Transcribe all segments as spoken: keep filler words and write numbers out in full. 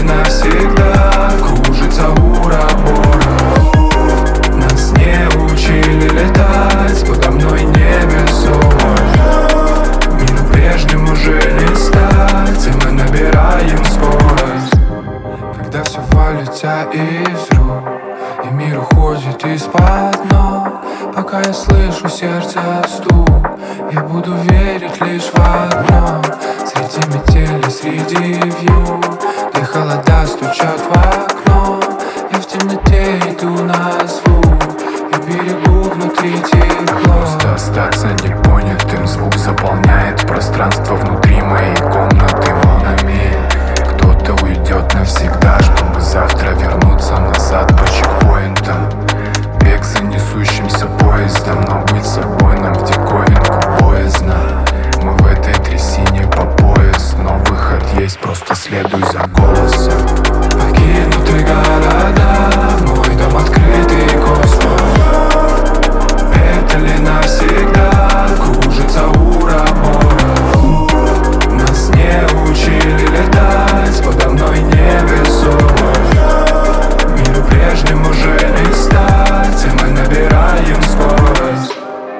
навсегда кружится ура-бура. Нас не учили летать, подо мной невесомо. Миру прежним уже не стать, и мы набираем скорость. Когда все валится из рук, и мир уходит из-под ног, пока я слышу сердце стук, я буду верить лишь в одно. Среди метели, среди вью, где холода стучат в окно, я в темноте иду на звук, я берегу внутри тепло. Просто остаться непонятым, звук заполняет пространство внутри моей комнаты. Монами кто-то уйдет навсегда, чтобы завтра вернуться назад по чекпоинтам. Бег за несущимся поездом, но быть собой нам в диковинку боязно. Мы в этой трясине по пояс, но выход есть, просто следуй за голосом. Покинутые города, мой дом открытый космос. Это ли навсегда кружится ура-бура. Нас не учили летать, подо мной невесомо. Миру прежним уже не стать, и мы набираем скорость.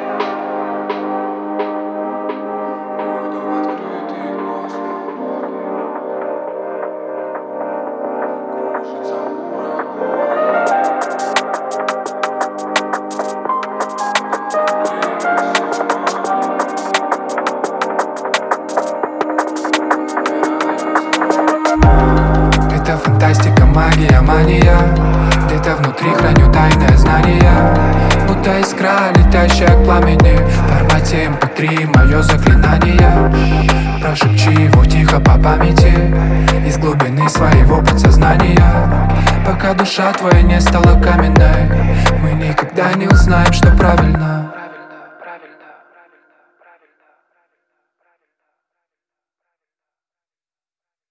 Это фантастика, магия, мания. Где-то внутри храню тайное знание, будто искра, летящая к пламени. В формате эм пэ три мое заклинание. Прошепчи его тихо по памяти из глубины своего подсознания. Пока душа твоя не стала каменной, мы никогда не узнаем, что правильно.